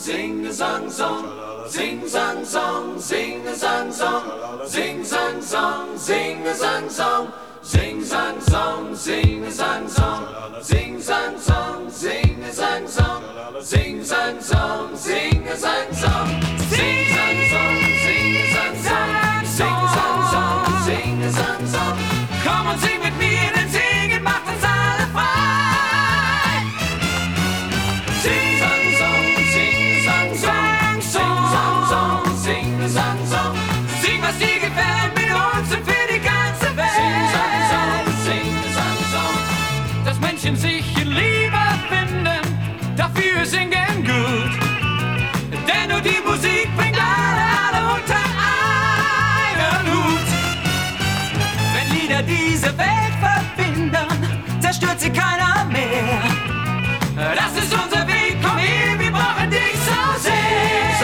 Sing-a-sang-song, sing-sang-song, sing-a-sang-song, sing-sang-song, sing-a-sang-song, sing-sang-song, sing-a-sang-song, sing-sang-song, sing-a-sang-song, sing-sang-song, sing-a-sang-song, sing-sang-song, sing-a-sang-song, sing-sang-song, sing-a-sang-song. Komm und sing mit mir, denn Singen macht uns alle frei. Sing-sang-song, sing-sang-song, sing-sang-song, sing-a-sang-song. Sing, was dir gefällt, mit uns und für die ganze Welt. Sing-sang-song, sing-a-sang-song. Dass Menschen sich in Liebe finden, dafür ist Singen gut. Denn nur die Musik bringt alle unter einen Hut. Wenn Lieder diese Welt verbinden, zerstört sie keiner mehr. Das ist unser Weg, komm her, wir brauchen dich so sehr.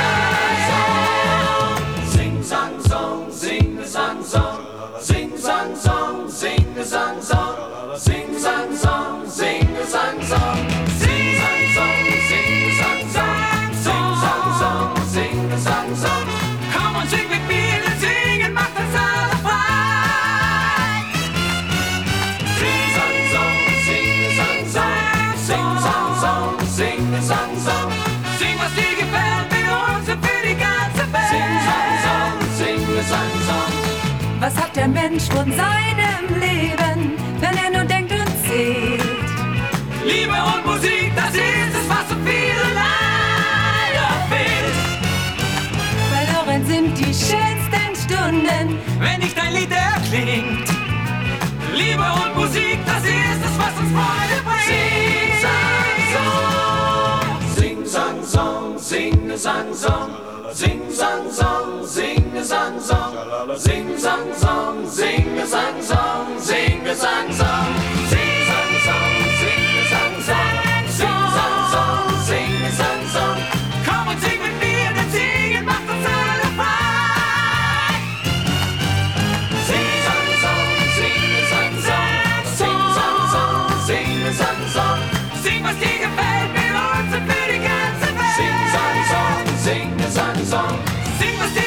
Sing-sang-song, sing-a-sang-song, sing-sang-song, sing-a-sang-song, sing-sang-song, sing-a-sang-song, sing-sang-song, sing-a-sang-song, sing-sang-song, sing-a-sang-song. Komm und sing mit mir, denn Singen macht uns alle frei. Sing-sang-song, sing-a-sang-song, sing-sang-song, sing-a-sang-song. Sing, was dir gefällt, mit uns und für die ganze Welt. Sing-sang-song, sing-a-sang-song. Was hat der Mensch von seinem Leben, wenn er nur denkt und zählt? Liebe und Musik, das ist es, was so viele leider fehlt. Verloren sind die schönsten Stunden, Wenn nicht ein Lied erklingt. Liebe und Musik, das ist es, was uns Freude bringt. Sing-sang-song, sing-a-sang-song, sing-sang-song, sing-a-sang-song, sing-sang-song, sing-a-sang-song, sing-a-sang-song, sing-sang-song, sing-a-sang-song, sing-sang-song, sing-a-sang-song. Komm und sing mit mir, denn Singen macht uns alle frei. Sing-sang-song, sing-a-sang-song, sing-sang-song, sing-a-sang-song. Sing, was dir gefällt, mit uns und für die ganze Welt. Sing-sang-song, sing-a-sang-song, sing, was dir